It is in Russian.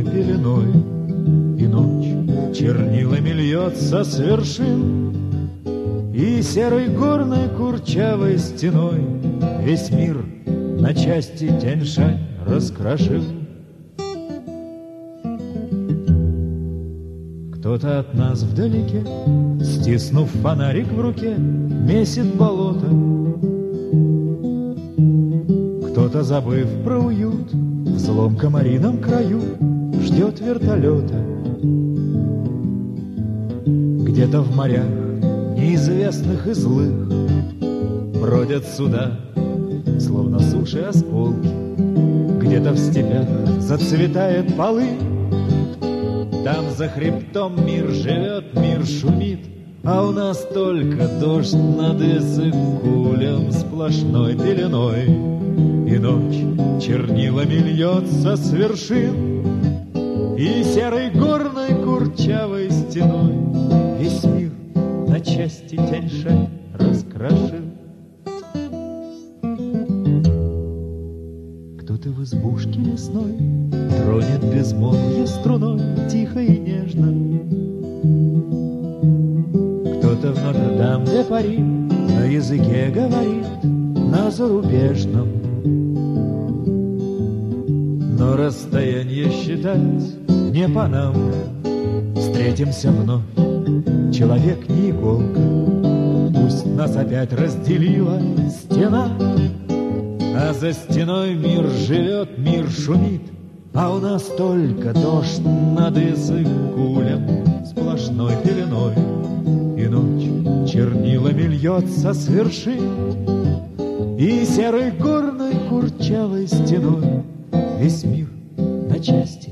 сплошной пеленой, и ночь чернилами льется с вершин, и серой горной курчавой стеной весь мир на части Тянь-Шань раскрошил. Кто-то от нас вдалеке, стиснув фонарик в руке, месит болото. Кто-то, забыв про уют, в злом комарином краю ждет вертолета. Где-то в морях неизвестных и злых бродят суда, словно суши осколки. Где-то в степях зацветает полынь, там за хребтом мир живет, мир шумит, а у нас только дождь над Иссык-Кулем сплошной пеленой, и ночь чернилами льется с вершин, и серой горной курчавой стеной весь мир на части Тянь-Шань раскрошил. Кто-то в избушке лесной тронет безмолвье струной тихо и нежно. Кто-то в Нотр-Дам-де-Пари на языке говорит, на зарубежном. Но расстояние считать не по нам. Встретимся вновь, человек не иголка. Пусть нас опять разделила стена, а за стеной мир живет, мир шумит, а у нас только дождь над Иссык-Кулем сплошной пеленой, и ночь чернилами льется с вершин, и серой горной курчавой стеной весь мир на части